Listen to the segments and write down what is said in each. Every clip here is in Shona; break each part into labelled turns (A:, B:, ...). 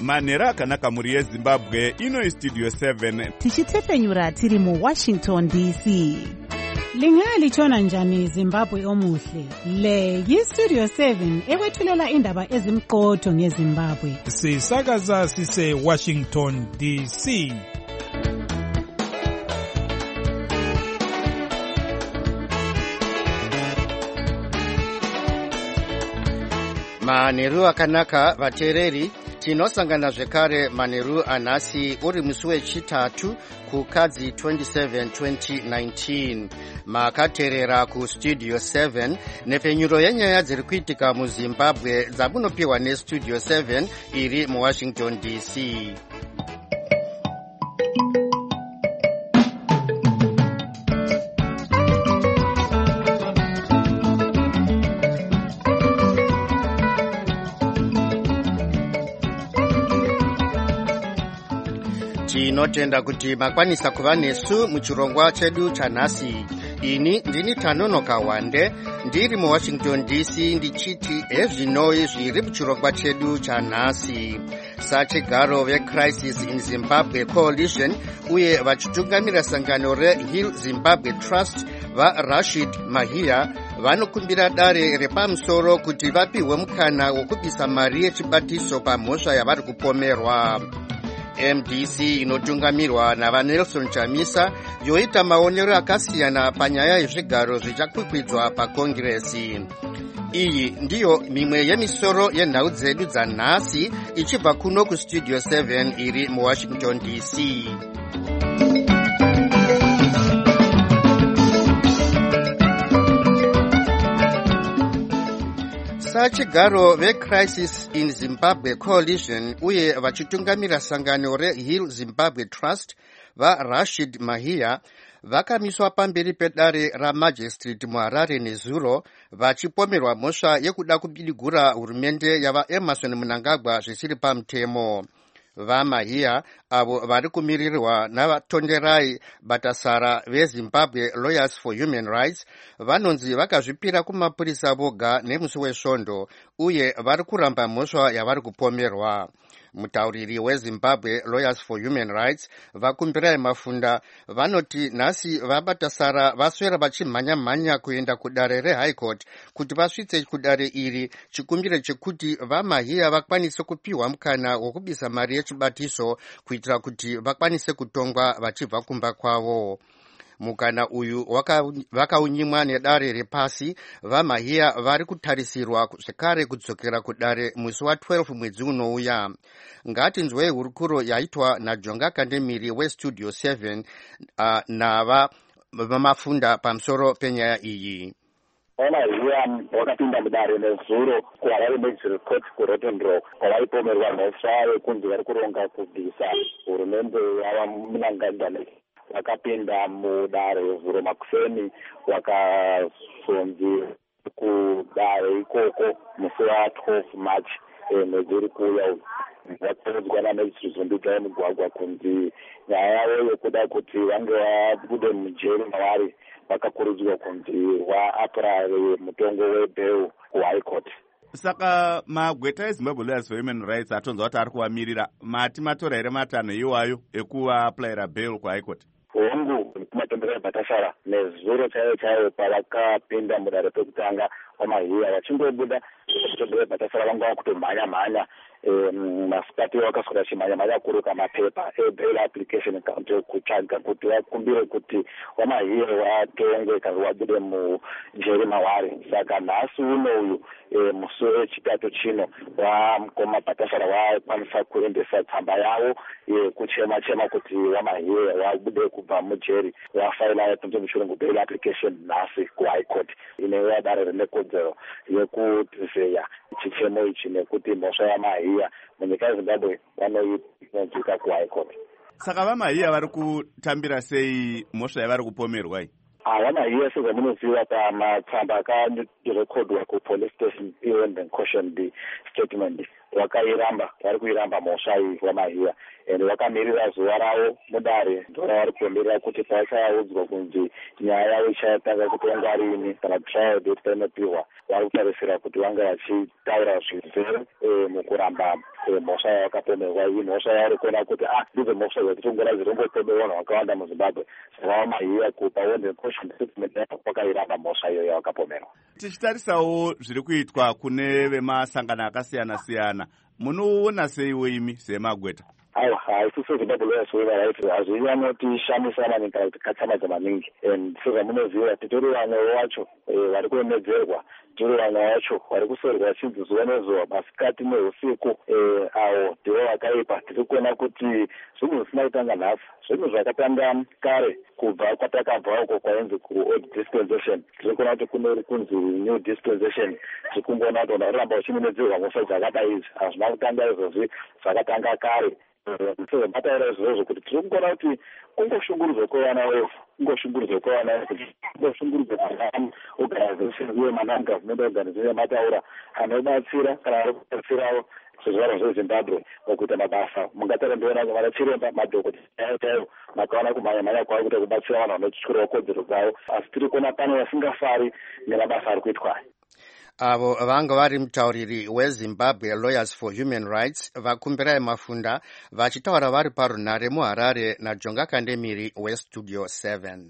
A: manheru akanaka mhuri yezimbabwe. Ino istudio 7
B: tichitefenyura tiri muWashington DC.
C: Lingalitshona njani Zimbabwe omuhle? Le yistudio 7 ekwethulela indaba ezimqotho ngeZimbabwe.
D: Sisakaza sise Washington DC.
E: Manheru akanaka vateereri, tinosangana zvekare manheru anhasi uri musi wechitatu kukadzi 27 2019. Makateerera kustudio 7 nepfenyuro yenyaya dziri kuitika muZimbabwe dzamunopiwa nestudio 7 iri muWashington DC. Tinotenda kuti makwanisa kuva nesu muchirongwa chedu chanhasi. Ini ndini Tanonoka Wande, ndiri muWashington DC ndichiti ezvinoi zviri muchirongwa chedu chanhasi. Sachigaro veCrisis in Zimbabwe Coalition uye vachitungamira sangano reHeal Zimbabwe Trust vaRashid Mahia vanokumbira dare repamusoro kuti vapihwe mukana wokubvisa mari yechibatiso pamhosva yavari kupomerwa. MDC inotungamirwa navaNelson Chamisa yoita maonero akasiyana panyaya yezvigaro zvichakwikwidzwa paKongiresi. Iyi ndiyo mimwe yemisoro yenhau dzedu dzanhasi ichibva kuno kustudio 7 iri muWashington DC. Sachigaro veCrisis in Zimbabwe Coalition uye vachitungamira sangano reHeal Zimbabwe Trust vaRashid Mahia vakamiswa pamberi pedare ramajistrate muHarare nezuro vachipomerwa mhosva yekuda kubidigura hurumende yavaEmerson Mnangagwa zvisiri pamutemo. VaMahia avo vari kumirirwa navaTonderai Batasara veZimbabwe Lawyers for Human Rights vanonzi vakazvipira kumapurisa voga nemusi wesvondo uye vari kuramba mhosva yavari kupomerwa. Mutauriri weZimbabwe Lawyers for Human Rights vakumbirai Mafunda vanoti nhasi vaBatasara vaswera vachimhanya-mhanya kuenda kudare reHigh Court kuti vasvitse kudare iri chikumbiro chekuti vaMahia vakwanise kupiwa mukana wokubisa mari yechibatiso kuitira kuti vakwanise kutongwa vachibva kumba kwavo. Mukana uyu vakaunyimwa nedare repasi. VaMahia vari kutarisirwa zvekare kudzokera kudare musi wa12 mwedzi unouya. Ngatinzwei hurukuro yaitwa naJonga Kandemiri westudio 7 navamafunda pamusoro penyaya iyi.
F: VaMahia vakapinda mudare nezuro kuHarare Magistrate Court kuRotterdam kwavaipomerwa mhosva yekunzi vari kuronga kubvisa hurumende yavaMnangagwa. Vakapinda mudare nezuro Makufeni vakazonzi kudare ikoko musi wa12 March mwedzi uri kuuya. Vakaudzwa namajistrate ndoga yemugwagwa kunzi nyaya yavo yokuda kuti vange vabude mujeri mavari vakakurudzirwa kunzi vaapurare mutongo webail kuHigh Court.
A: Saka magweta eZimbabwe Lawyers for Human Rights atonzwa kuti ari kuvamirira mati matora here matanho iwayo ekuvaapurayira bail kuHigh Court?
F: Hongu kumatonderai Batasara nezuro chaiyo pavakapinda mudare pekutanga VaMahia vachingobuda kumatonderai Batasara vanga vakutomhanya-mhanya. Masikati vakaswera chimhanya-mhanya kuruka mapepa ebail application kutsvaga kuti vakumbire kuti VaMahia vatongwe kana vabude mujeri mavari. Saka nhasi uno uyu musi wechitatu chino vamukoma Batasara vakwanisa kuendesa tsamba yavo yekuchema kuti VaMahia vabude kubva mujeri. Vafaila kunze muchirungu bail application nhasi kuHigh Court ine dare renekodzero yekuzeya chichemo ichi nekuti mhosva yaMahia munyika yeZimbabwe vanoidzika kuHigh Court.
A: Saka VaMahia vari kutambira sei mhosva yavari kupomerwa iyi?
F: VaMahia sezvamunoziva pamatsamba akarekodwa kupolice station even cautioned statement vari kuiramba mhosva iyi wamahiya ende vakamirira zuva ravo mudare ndoravari kuombera kuti pachaudzwa kunzi nyaya yavo ichatanga kutonga rini kana trial date painopihwa vari kutarisira kuti vange vachitaura zvizere mukuramba mhosva yavakapomerwa iyi mhosva yavari kuona kuti ndidzo mhosva dzatitongora dzirombopomerwa vanhu vakawanda muzimbabwe saka vamahiya kupa wende caution statement vakairamba mhosva iyo yavakapomerwa.
A: Tichitarisawo zviri kuitwa kune vemasangano akasiyana-siyana, munoona seiwo imi semagweta?
F: Isusu Zimbabwe Lawyers Rights hazvinyanyotishamisa maningi kana kuti katsamadza maningi sezvamunoziva titori vamwe vacho vari kuemedzerwa titori vamwe vacho vari kusorwa vachinzi zuva nezuva masikati neusiku avo ndivo vakaipa. Tiri kuona kuti zvinhu zvisina kutanga nhasi, zvinhu zvakatanga kare kubva kwatakabva uko kwainzi kuold dispensation. Tiri kuona kuti kune kunzi new dispensation tikungoona kuti vanoramba vachimemedzerwa mhosva dzakadai idzi hazvina kutanga izvozvi zvakatanga kare. Sezvabataira izvozvo kuti tiri kungona kuti kungoshungurudzwa kwevana wefu kungoshungurudzwa kwevana wefu kungoshungurudzwa kwevana organization uye non-government organization yamataura anobatsira kana ari kubatsirawo sezvivaro zvezimbabwe mukuita mabasa. Mungatara ndoona vana chiremba madhokotera chaivo makaona kumhanya kwavo kuita kubatsira vanhu vanotyurawo kodzero dzavo, asi tiri kuona pano vasingafari nemabasa ari kuitwa.
E: Avo vanga vari mutauriri weZimbabwe Lawyers for Human Rights vakumbirai Mafunda vachitaura vari parunhare muHarare naJonga Kandemiri weStudio 7.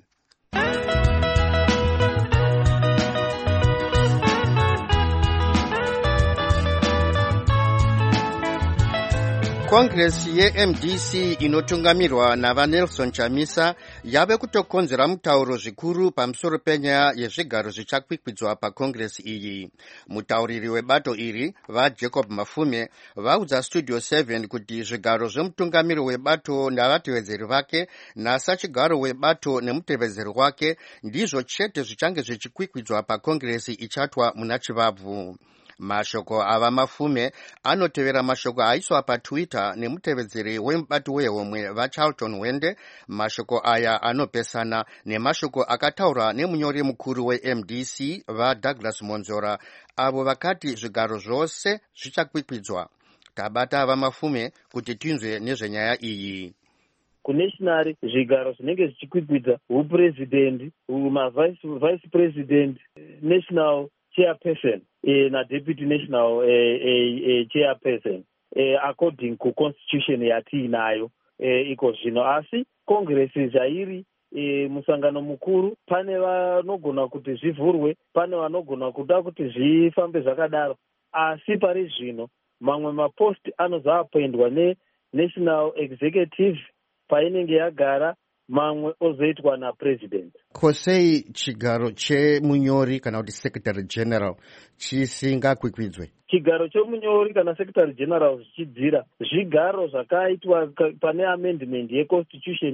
E: Kongresi yeMDC inotungamirwa navaNelson Chamisa yave kutokonzera mutauro zvikuru pamusoro penyaya yezvigaro zvichakwikwidzwa pakongresi iyi. Mutauriri webato iri vaJacob Mafume vaudza Studio 7 kuti zvigaro zvemutungamiri webato navatevedzeri vake nasachigaro webato nemutevedzeri wake ndizvo chete zvichange zvichikwikwidzwa pakongresi ichatwa muna Chivabvu. Mashoko ava Mafume anotevera mashoko aiswa paTwitter nemutevedzeri wemubato wehomwe vaCharlton Wende. Mashoko aya anopesana nemashoko akataurwa nemunyori mukuru weMDC vaDouglas Monzora avo vakati zvigaro zvose zvichakwikwidzwa. Tabata ava Mafume kuti tinzwe nezvenyaya iyi.
G: Kunational zvigaro zvinenge zvichikwikwidza upresident, vice president, national chairperson na deputy national chairperson according ku constitution yatiinayo iko zvino. Asi kongresi zvairi musangano mukuru pane vanogona kuti zvivhurwe, pane vanogona kuda kuti zvifambe zvakadaro, asi pari zvino mamwe mapost anozoappoindwa nenational executive painenge yagara, mamwe ozoitwa napresident.
E: Kosei chigaro chemunyori kana kuti secretary general chisingakwikwidzwe?
G: Chigaro chemunyori kana secretary general zvichidzira zvigaro zvakaitwa pane amendment yeconstitution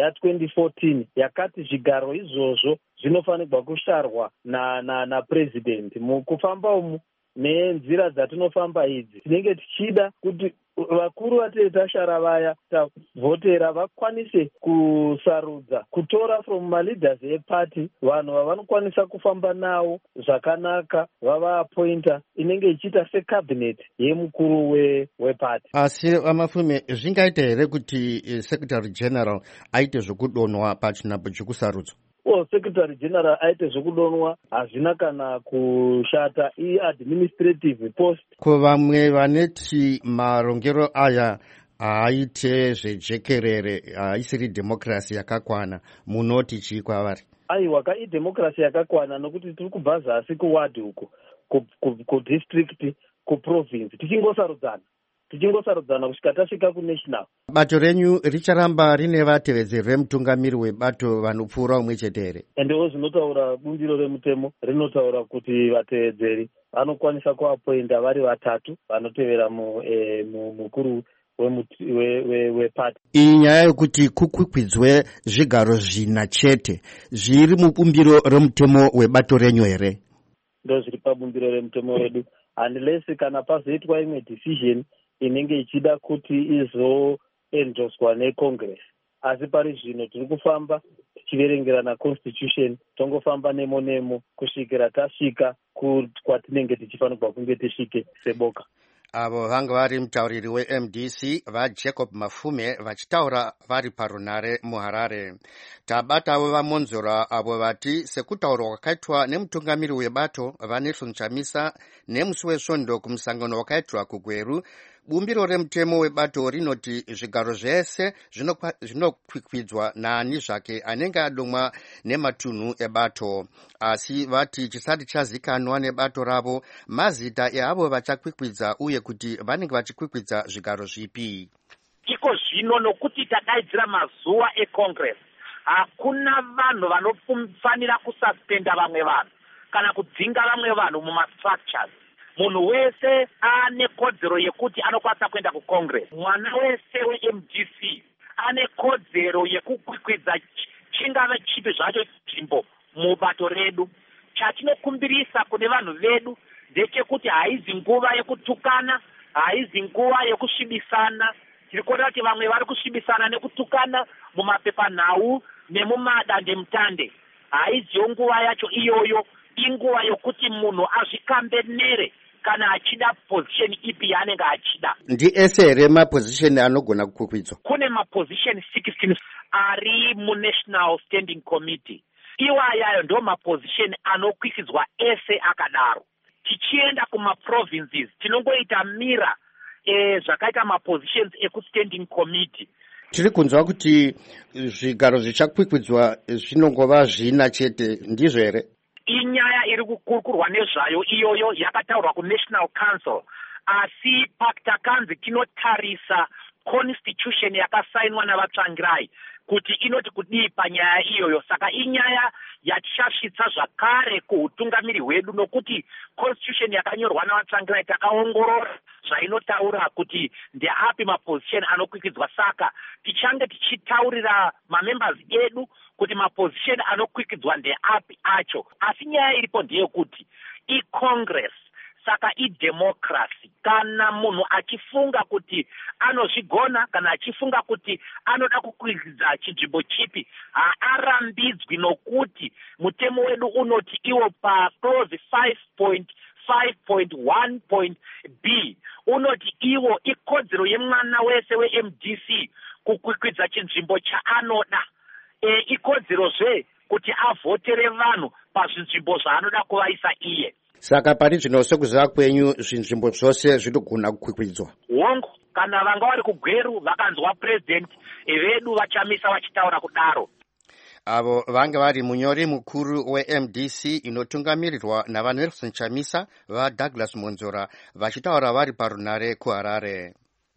G: ya2014 yakati zvigaro izvozvo zvinofanirwa kusharwa na president. Mukufamba umu nenzira dzatinofamba idzi tinenge tichida kuti vakuru vatete tashara vaya tavhotera vakwanise kusarudza kutora from maleaders eparty vanhu vavanokwanisa kufamba navo zvakanaka, vavaappointa inenge ichiita secabinet yemukuru weparty.
E: Asi Amafume, zvingaita here kuti secretary general aite zvokudonwa pachinhambo chokusarudzwa?
G: Secretary general aite zvokudonwa hazvina kana kushata, administrative post.
E: Ko vamwe vaneti marongero aya aite zvejekerere, haisiri democracy yakakwana, munoti chii kwavari?
G: Aiwa, idemocracy yakakwana nokuti tiri kubva zasi kuward uko, kudistrict, kuprovince, tichingosarudzana kusvika tasvika kunational.
E: Bato renyu richaramba rine vatevedzeri vemutungamiri webato vanopfuura umwe chete here?
G: Endewo zvinotaura bumbiro remutemo rinotaura kuti vatevedzeri vanokwanisa kuappointa vari vatatu vanotevera mukuru wepati.
E: Iyi nyaya yekuti kukwikwidzwe zvigaro zvina chete zviri mubumbiro remutemo webato renyu here?
G: Ndo zviri pabumbiro remutemo redu, unless kana pazoitwa imwe decision inenge ichida kuti izoendoswa necongress. Asi pari zvino tiri kufamba tichiverengera na constitution, tongofamba nemo kusvikira tasvika kwatinenge tichifanirwa kunge tisvike seboka.
E: avo vanga vari mutauriri weMDC vaJacob Mafume vachitaura vari parunare muHarare. Tabatawo vamonzora avo vati sekutaurwa kwakaitwa nemutungamiri webato vaNelson Chamisa nemusi wesvondo kumusangano wakaitwa kuGweru, bumbiro remutemo webato rinoti zvigaro zvese zvinokwikwidwa naani zvake anenge adomwa nematunhu ebato, asi vati chisati chazikanwa nebato ravo mazita eavo vachakwikwidza uye kuti vanenge vachikwikwidza zvigaro zvipi.
H: Iko zvino nokuti tadaidzira mazuva eCongress, hakuna vanhu vanofanira kususpenda vamwe vanhu kana kudzinga vamwe vanhu mumastructures. Munhu wese ane kodzero yekuti anokwanisa kuenda kuCongress. Mwana wese weMDC ane kodzero yekukwikwidza chingave chipi zvacho nzvimbo mubato redu. Chatinokumbirisa kune vanhu vedu ndechekuti haizi nguva yekutukana, haizi nguva yekusvibisana. Tiri kuona kuti vamwe vari kusvibisana nekutukana mumapepanhau nemumadandemutande. Haiziyo nguva yacho iyoyo, inguva yokuti munhu azvikambenere kana achida position ipi yaanenge achida.
E: Ndiese here maposition anogona kukwikwidza?
H: Kune maposition 16 ari muNational Standing Committee. Iwayayo ndo maposition anokwikwidza ese akadaro. Tichienda kumaprovinces tinongoita mira zvakaita mapositions ekuStanding Committee.
E: Tiri kunzwa kuti zvigaro zvichakwikwidzwa zvinongova zvina chete, ndizvo here?
H: Inyaya iri kukurukurwa nezvayo iyoyo yakataurwa kuNational Council, asi pakutakanzi tinotarisa constitution yakasainwa navatsvangirai kuti inoti kudii panyaya iyoyo. Saka inyaya yatichasvitsa zvakare kuutungamiri hwedu, nokuti constitution yakanyorwa navatsvangirai takaongorora zvainotaura kuti ndeapi maposition anokwikwidzwa. Saka tichange tichitaurira mamembers edu kuti maposition anokwikwidzwa ndeapi acho. Asi nyaya iripo ndeyekuti iCongress, saka idemocracy. Kana munhu achifunga kuti anozvigona kana achifunga kuti anoda kukwikwidzwa chinzvimbo chipi, haarambidzwi, nokuti mutemo wedu unoti iwo paclause 5.5.1.b unoti iwo ikodzero yemwana wese weMDC kukwikwidza chinzvimbo chaanoda. Ikodzerozve kuti avhotere vanhu pazvinzvimbo zvaanoda kuvaisa iye.
E: Saka pari zvino sekuziva kwenyu zvinzvimbo zvose zvinogona kukwikwidzwa?
H: Hongu, kana vanga vari kuGweru vakanzwa president vedu vachamisa vachitaura kudaro.
E: Avo vanga vari munyori mukuru weMDC inotungamirirwa navaNelson Chamisa vaDouglas Monzora vachitaura vari parunare kuHarare.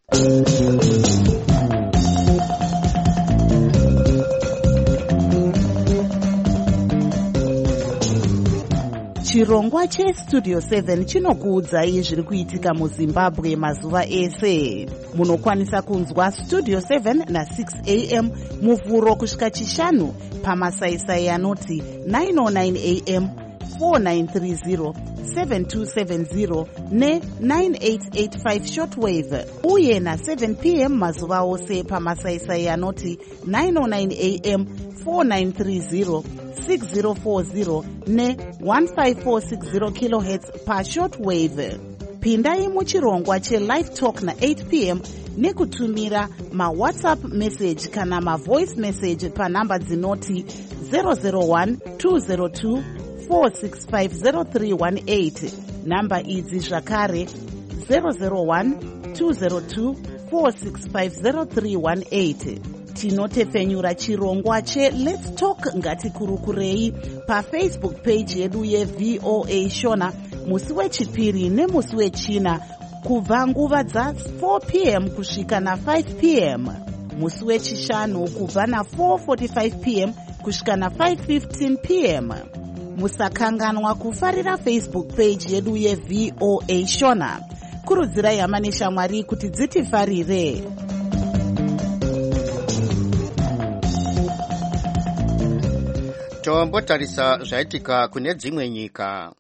B: Chirongwa cheStudio 7 chinokuudzai zviri kuitika muZimbabwe mazuva ese. Munokwanisa kunzwa Studio 7 na6 am muvhuro kusvika chishanu pamasaisai anoti 909 am, 4930, 7270 ne9885 shortwave, uye na7 pm mazuva ose pamasaisai anoti 909 am, 4930, 6040 ne1546 kHz pashortwave. Pindai muchirongwa chelive talk na8 pm nekutumira mawhatsapp message kana mavoice message panhamba dzinoti 001 202 4650318. Namba idzi zvakare 001 202 4650318. Tinotepfenyura chirongwa cheLet's Talk ngatikurukurei paFacebook page yedu yeVOA Shona musi wechipiri nemusi wechina kubva nguva dza4 pm kusvika na5 pm, musi wechishanu kubva na4:45 pm kusvika na5:15 pm. Musakanganwa kufarira Facebook page yedu yeVOA Shona. Kurudzirai hama neshamwari kuti dzitifarire.
E: Tombotarisa zvaitika kune dzimwe nyika.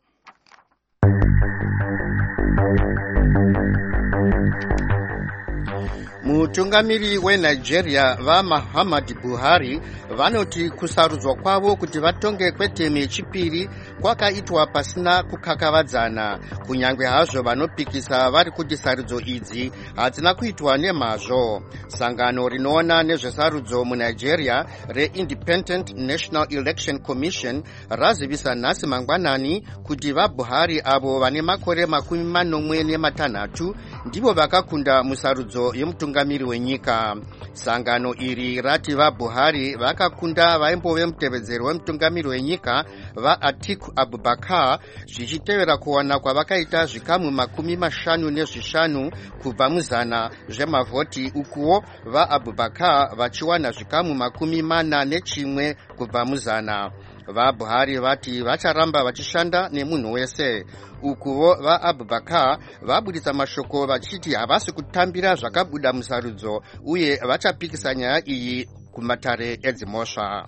E: Mutungamiri weNigeria vaMuhammadu Buhari vanoti kusarudzwa kwavo kuti vatonge kwetemu yechipiri kwakaitwa pasina kukakavadzana, kunyangwe hazvo vanopikisa vari kuti sarudzo idzi hadzina kuitwa nemazvo. Sangano rinoona nezvesarudzo muNigeria reIndependent National Election Commission razivisa nhasi mangwanani kuti vaBuhari avo vane makore 46 ndivo vakakunda musarudzo yemutungamiri wenyika. Sangano iri rati vaBuhari vakakunda vaimbove mutevedzeri wemutungamiri wenyika vaAtiku Abubakar zvichitevera kuwana kwavakaita zvikamu 55 kubva muzana zvemavhoti, ukuwo vaAbubakar vachiwana zvikamu 41 kubva muzana. VaBuhari vati vacharamba vachishanda nemunhu wese. Ukuwo vaAbubakar vabudisa mashoko vachiti havasi kutambira zvakabuda musarudzo uye vachapikisa nyaya iyi kumatare edzimhosva.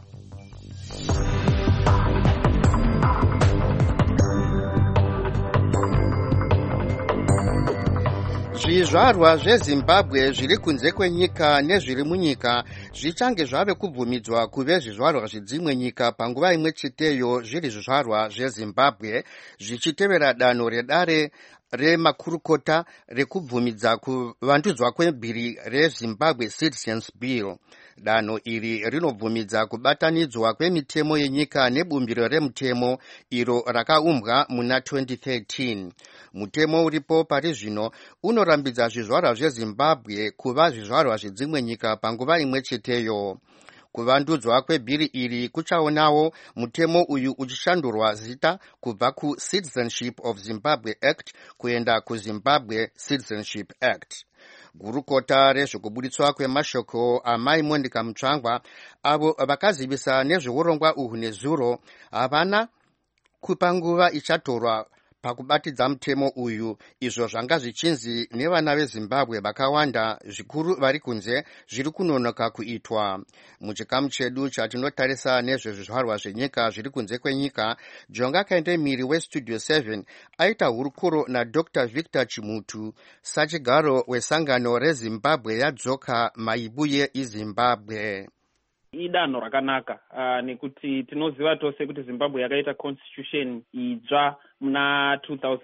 E: Zvizvarwa zveZimbabwe zviri kunze kwenyika nezviri munyika zvichange zvave kubvumidzwa kuve zvizvarwa zvidzimwe nyika panguva imwe cheteyo zviri zvizvarwa zveZimbabwe, zvichitevera danho redare remakurukota rekubvumidza kuvandudzwa kwebhiri reZimbabwe Citizens Bill. Danho iri rinobvumidza kubatanidzwa kwemitemo yenyika nebumbiro remutemo iro rakaumbwa muna 2013. Mutemo uripo pari zvino unorambidza zvizvarwa zveZimbabwe kuva zvizvarwa zvidzimwe nyika panguva imwe cheteyo. Kuvandudzwa kwebhiri iri kuchaonawo mutemo uyu uchishandurwa zita kubva kuCitizenship of Zimbabwe Act kuenda kuZimbabwe Citizenship Act. Gurukota rezvekubuditswa kwemashoko amai Monica Mutsvangwa avo vakazivisa nezveurongwa uhu nezuro havana kupa nguva ichatorwa pakubatidza mutemo uyu, izvo zvanga zvichinzi nevana veZimbabwe vakawanda zvikuru vari kunze zviri kunonoka kuitwa. Muchikamu chedu chatinotarisa nezvezvizvarwa zvenyika zviri kunze kwenyika, Jonga Kaendemiri weStudio 7 aita hurukuro naDr. Victor Chimutu, sachigaro wesangano reZimbabwe yadzoka maibuye iZimbabwe.
I: Idanho rakanaka nekuti tinoziva tose kuti Zimbabwe yakaita constitution idzva muna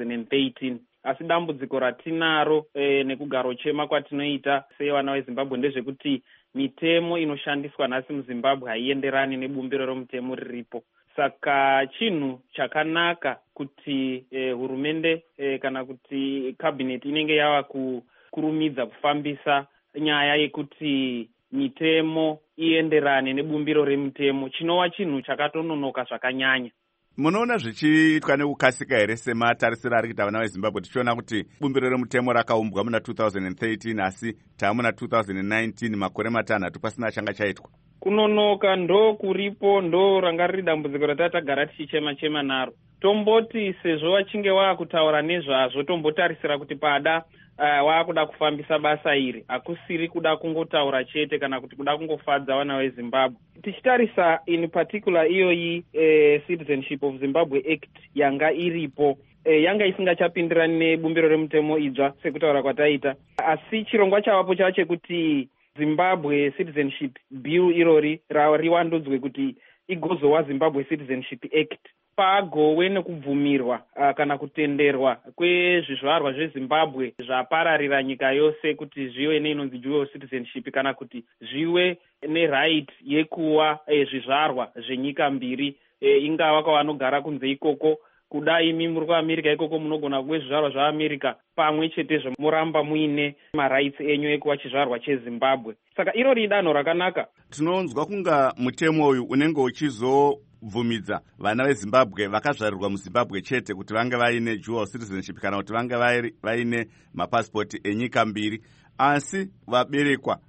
I: 2013, asi dambudziko ratinaro nekugaro chema kwatinoita sevana veZimbabwe ndezvekuti mitemo inoshandiswa nhasi muZimbabwe haienderani nebumbiro romutemo riripo. Saka chinhu chakanaka kuti hurumende kana kuti cabinet inenge yava kukurumidza kufambisa nyaya yekuti mitemo ienderane nebumbiro remutemo, chinova chinhu chakatononoka zvakanyanya.
A: Munoona zvichiitwa nekukasika here sematarisiro ari kuita vana veZimbabwe, tichiona kuti bumbiro remutemo rakaumbwa muna 2013 asi taamuna 2019, makore 6 pasina changa chaitwa?
I: Kunonoka ndo kuripo, ndo ranga riri dambudziko ratatagara tichichema-chema naro. Tomboti sezvo vachinge vaakutaura nezvazvo, tombotarisira kuti pada waakuda kufambisa basa iri, hakusiri kuda kungotaura chete kana kuti kuda kungofadza vana veZimbabwe. Tichitarisa in particular iyoyi Citizenship of Zimbabwe Act yanga iripo, yanga isingachapindirani nebumbiro remutemo idzva sekutaura kwataita, asi chirongwa chavapo chava chekuti Zimbabwe Citizenship Bill irori riwandudzwe kuti igozowa Zimbabwe Citizenship Act, pagowe nekubvumirwa kana kutenderwa kwezvizvarwa zveZimbabwe zvapararira nyika yose kuti zviwe neinonzi dual citizenship kana kuti zviwe neright yekuwa zvizvarwa zvenyika mbiri, ingava kwavanogara kunze ikoko. Kudai imi muri kuAmerica ikoko munogona kuwe zvizvarwa zvaAmerica pamwe chetezvo muramba muine marights enyu ekuwa chizvarwa cheZimbabwe. Saka irori idanho rakanaka.
A: Tinonzwa kunga mutemo uyu unenge uchizobvumidza vana veZimbabwe vakazvarirwa muZimbabwe chete kuti vange vaine dual citizenship kana kuti vange vaine mapasipoti enyika mbiri, asi vaberekwa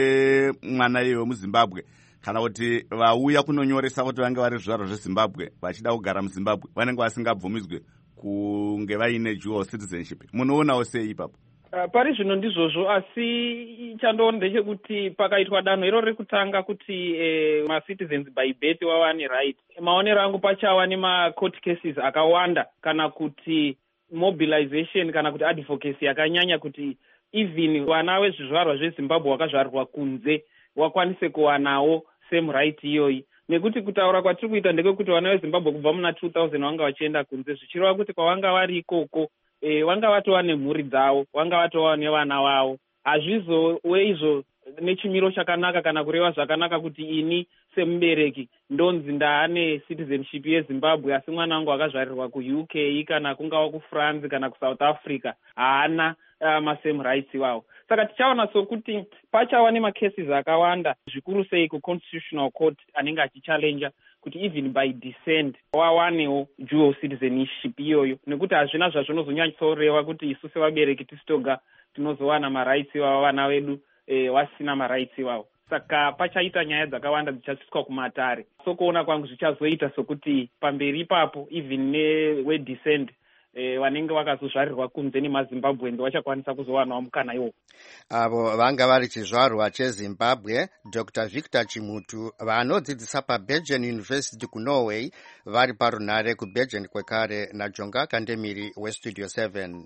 A: nemwana iye wemuZimbabwe kana kuti vauya kunonyoresa kuti vange vari zvizvarwa zveZimbabwe vachida kugara muZimbabwe vanenge vasingabvumidzwe kunge vaine dual citizenship. Munoonawo sei ipapo?
I: Pari zvino ndizvozvo, asi chandoona ndechekuti pakaitwa danho iro rekutanga kuti ma-citizens by birth wawane right, maonero angu pachava nema-court cases akawanda kana kuti mobilization kana kuti advocacy yakanyanya kuti even vana vezvizvarwa zvezimbabwe vakazvarwa kunze vakwanise kuwanawo same right iyoyi, nekuti kutaura kwatiri kuita ndekekuti vana vezimbabwe kubva muna 2000 vanga vachienda kunze zvichireva kuti kwavanga vari ikoko vanga vatova nemhuri dzavo, vanga vatova nevana vavo. Hazvizove izvo nechimiro chakanaka kana kureva zvakanaka kuti ini semubereki ndonzi ndaane citizenship yezimbabwe asi mwana wangu akazvarirwa kuuk kana kungava kufrance kana kusouth africa haana masame rights iwawo. Saka tichaona sokuti pachava nemacases akawanda zvikuru sei kuconstitutional court anenge achichallenja kuti even by descent wawanewo dual citizenship iyoyo, nekuti hazvina zvazvinozonyatsoreva kuti isu sevabereki tisitoga tinozowana marights iwavo vana vedu vasina marights iwavo. Saka pachaita nyaya dzakawanda dzichasviswa kumatare. So kuona kwangu zvichazoita sokuti pamberi ipapo even wedescent vanenge vakazozvarirwa kunze nemazimbabwendi vachakwanisa kuzowanawo mukana iwo.
E: Avo vanga vari chizvarwa chezimbabwe Dr. Victor Chimutu vanodzidzisa paBergen University kuNorway vari parunhare kuBergen kwekare naJonga Kandemiri weStudio 7.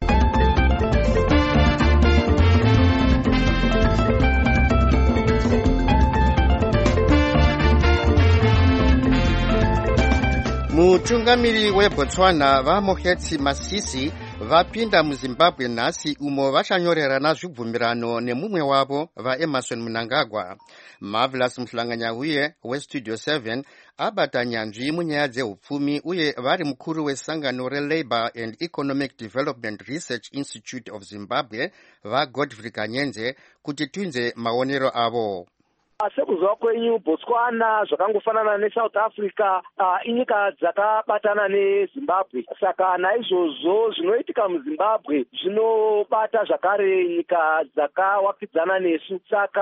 E: Mutungamiri weBotswana vaMokgetsi Masisi vapinda muZimbabwe nhasi umo vachanyorerana zvibvumirano nemumwe wavo vaEmerson Mnangagwa. Marvelous Mhlanganyauye weStudio 7 abata nyanzvi munyaya dzeupfumi uye vari mukuru wesangano reLabour and Economic Development Research Institute of Zimbabwe vaGodfrey Kanyenze kuti tunze maonero avo.
J: Sekuzwa kwenyu Botswana zvakangofanana neSouth Africa inyika dzakabatana neZimbabwe. Saka naizvozvo zvinoitika muZimbabwe zvinobata zvakare nyika dzakawakidzana nesu.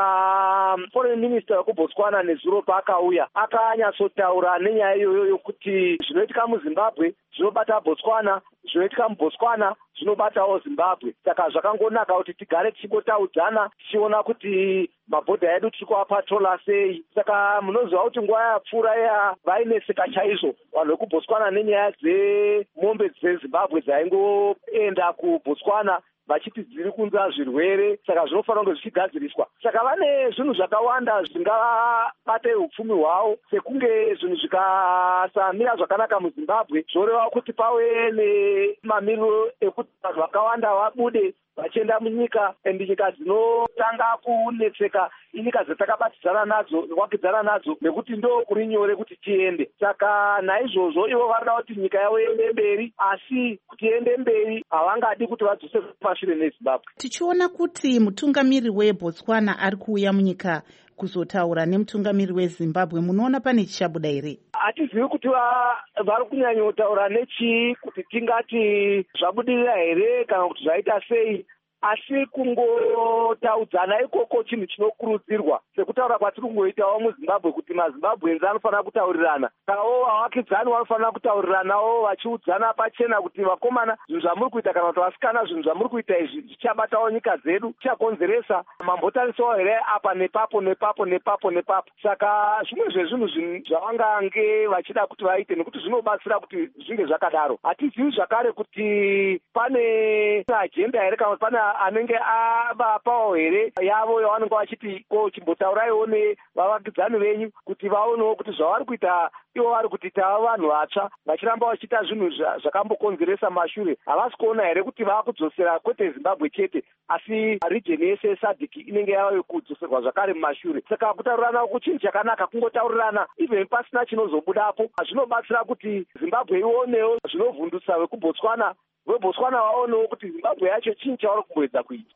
J: Saka foreign minister wekuBotswana nezuro paakauya akanyatsotaura nenyaya iyoyo yokuti zvinoitika muZimbabwe zvinobata Botswana, zvinoitika muBotswana zvinobatawo Zimbabwe. Saka zvakangonaka kuti tigare tichingotaudzana tichiona kuti mabhodha edu tiri kuapatrola sei. Saka munoziva kuti nguva yapfuura vaineseka chaizvo vanhu vekuBotswana nenyaya dzemombe dzeZimbabwe dzaingoenda kuBotswana vachiti dziri kunza zvirwere, saka zvinofanira kunge zvichigadziriswa. Saka vane zvinhu zvakawanda zvingabate upfumi hwavo, sekunge zvinhu zvikasamira zvakanaka muZimbabwe zvoreva kuti pave nemamiriro ekuti vanhu vakawanda vabude vachienda munyika, endi nyika dzinotanga kunetseka inyika dzatakabatidzana nadzo, wakidzana nadzo, nekuti ndo kuri nyore kuti tiende. Saka naizvozvo ivo varida kuti nyika yavo iende mberi, asi kuti iende mberi havangadi kuti vadzose pashure neZimbabwe.
B: Tichiona kuti mutungamiri weBotswana ari kuuya munyika kuzotaura nemutungamiri weZimbabwe, munoona pane chichabuda here?
J: Hatizivi kuti vari kunyanyotaura nechi, kuti tingati zvabudirira here kana kuti zvaita sei, asi kungotaudzana ikoko chinhu chinokurudzirwa, sekutaura kwatiri kungoitawo muZimbabwe kuti maZimbabwenzi anofanira kutaurirana. Sakawo vawakidzani vanofanira kutauriranawo vachiudzana pachena kuti vakomana, zvinhu zvamuri kuita kana kuti vasikana, zvinhu zvamuri kuita izvi zvichabatawo nyika dzedu, chichakonzeresa mambotariswawo here apa nepapo nepapo nepapo nepapo. Saka zvimwe zvezvinhu zvavangange vachida kuti vaite, nekuti zvinobatsira kuti zvinge zvakadaro. Hatizivi zvakare kuti pane ajenda here kana kuti pane anenge avapawo here yavo yavanenge vachiti ko chimbotauraiwo nevavakidzani venyu kuti vaonewo kuti zvavari kuita ivo vari kuti tava vanhu vatsva vachiramba vachiita zvinhu zvakambokonzeresa mashure. Havasi kuona here kuti vakudzosera kwete Zimbabwe chete asi region yese yeSADC inenge yava kudzoserwa zvakare mumashure. Saka kutaurirana kuchinhu chakanaka, kungotaurirana even pasina chinozobudapo. Zvinobatsira kuti Zimbabwe ionewo zvinovhundutsa vekuBotswana, veBotswana vaonewo kuti Zimbabwe yacho chinhu chavari kumboedza kuita.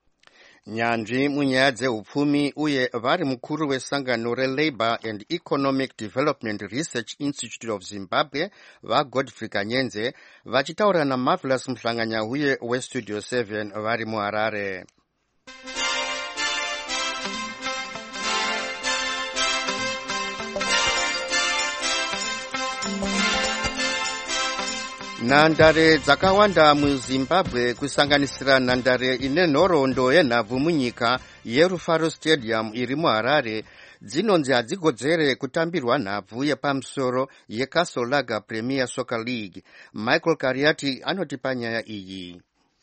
E: Nyanzvi munyaya dzeupfumi uye vari mukuru wesangano reLabour and Economic Development Research Institute of Zimbabwe vaGodfrey Kanyenze vachitaura naMarvelous Mhlanganyauye weStudio 7 vari muHarare. Nhandare dzakawanda muZimbabwe kusanganisira nhandare ine nhoroondo yenhabvu munyika yeRufaro Stadium iri muHarare dzinonzi hadzikodzere kutambirwa nhabvu yepamusoro yeCastle Lager Premier Soccer League. Michael Kariati anotipa nyaya iyi.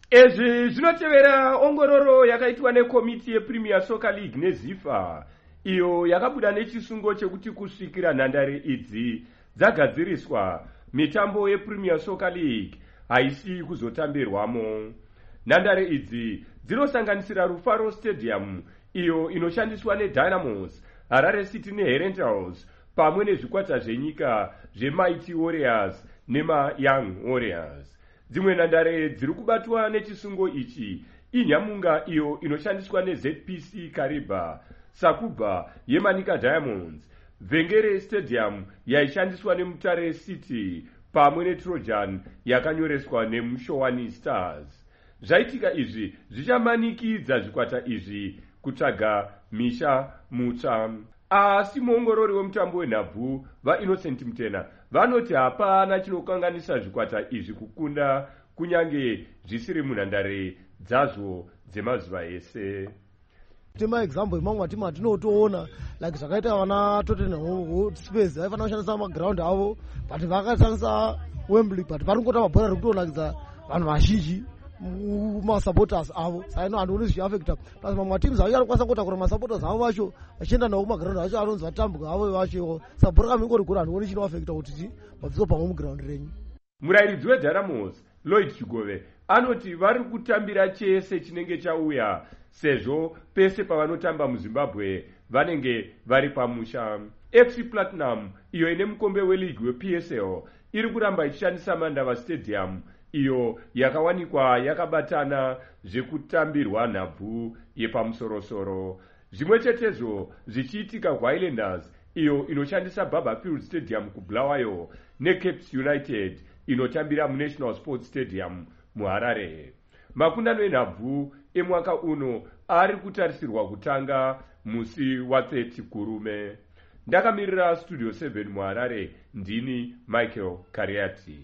K: Ezvi zvinotevera ongororo yakaitwa nekomiti yePremier Soccer League neZIFA iyo yakabuda nechisungo chekuti kusvikira nhandare idzi dzagadziriswa mitambo yePremier Soccer League haisi kuzotambirwamo. Nhandare idzi dzinosanganisira Rufaro Stadium iyo inoshandiswa neDynamos, Harare City neHerentals pamwe nezvikwata zvenyika zveMighty Warriors nemaYoung Warriors. Dzimwe nhandare dziri kubatwa nechisungo ichi iNyamunga iyo inoshandiswa neZPC Kariba, Sakuba yeManika Diamonds, Vengere Stadium yaishandiswa neMutare City pamwe neTrojan yakanyoreswa neMushowani Stars. Zvaitika izvi zvichamanikidza zvikwata izvi kutsvaga misha mutsva. Asi muongorori wemutambo wenhabvu vaInnocent Mutena vanoti hapana chinokanganisa zvikwata izvi kukunda kunyange zvisiri munhandare dzazvo dzemazuva ese.
L: Tema example imwe matimu atinotoona like zvakaita vana Tottenham Hotspur vaifana kushandisa maground avo but vakashandisa Wembley but varikungota mabhora rikutonakidza vanhu vazhinji masupporters avo saino handioni zvichiafecta plus mamwe matimu acho anokwanisa kutakura masupporters avo vacho vachienda navo kumaground acho anonzi vatambuka avo vacho sabhora kamingorigora handioni chinoafecta kuti mabviso pamwe muground renyu.
K: Murayiridzi weDynamos Lloyd Chigove anoti vari kutambira chese chinenge chauya sezvo pese pavanotamba muZimbabwe vanenge vari pamusha. FC Platinum iyo ine mukombe weleague wePSL iri kuramba ichishandisa Mandava Stadium iyo yakawanikwa yakabatana zvekutambirwa nhabvu yepamusorosoro. Zvimwe chetezvo zvichiitika kuHighlanders iyo inoshandisa Barberfield Stadium kuBulawayo neCapes United inotambira muNational Sports Stadium muHarare. Makundano enhabvu emwaka uno ari kutarisirwa kutanga musi wa30 kurume. Ndakamirira Studio 7 muHarare ndini Michael Kariati.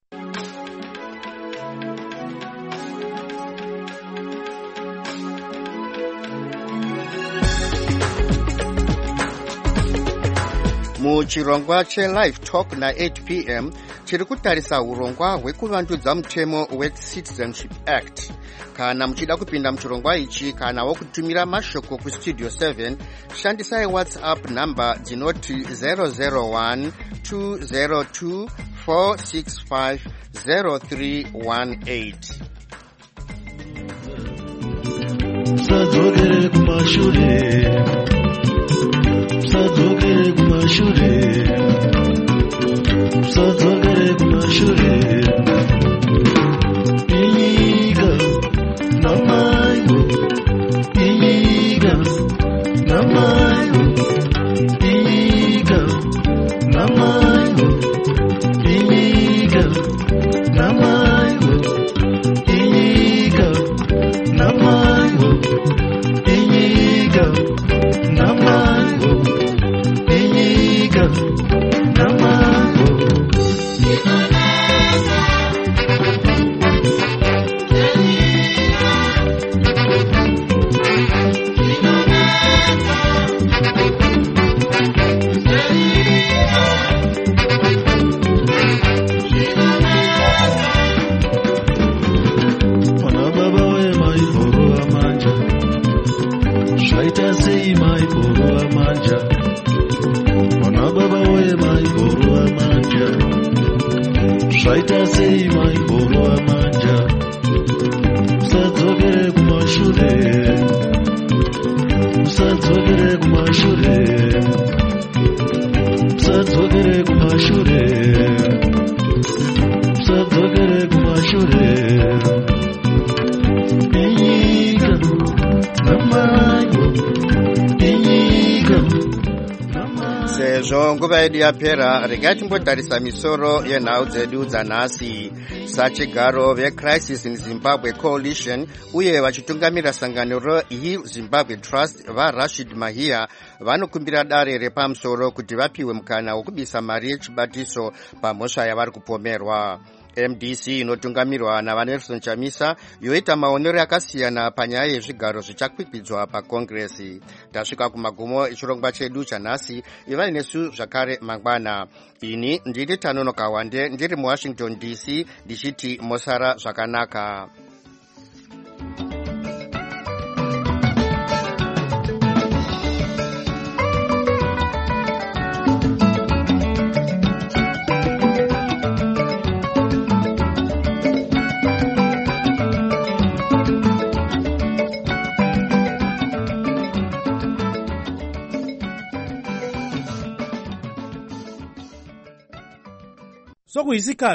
E: Muchirongwa cheLive Talk na8 p.m. tiri kutarisa urongwa hwekuvandudza mutemo weCitizenship Act. Kana muchida kupinda muchirongwa ichi kana wokutumira mashoko kuStudio 7 shandisai WhatsApp number dzinoti 0012064650318.
M: Sadzokere kumashure Sadzokere kumashure Sadzokere kumashure Inyika namayo Inyika namayo Inyika namayo Inyika namayo Inyika namayo Inyika namayo Inyika namayo Svaita sei maibhoro amanja Musadzokere kumashure Musadzokere kumashure Musadzokere kumashure Musadzokere kumashure Inyika namayo Inyika
E: sezvo nguva yedu yapera regai timbotarisa misoro yenhau dzedu dzanhasi. Sachigaro veCrisis in Zimbabwe Coalition uye vachitungamira sangano reHeal Zimbabwe Trust vaRashid Mahia vanokumbira dare repamusoro kuti vapiwe mukana wokubisa mari yechibatiso pamhosva yavari kupomerwa. MDC inotungamirwa naVaNelson Chamisa yoita maonero akasiyana panyaya yezvigaro zvichakwikwidzwa pakongresi. Tasvika kumagumo echirongwa chedu chanhasi. Ivai nesu zvakare mangwana. Ini ndiri Tanono Kawande ndiri muWashington DC ndichiti mosara zvakanaka.
D: kuisika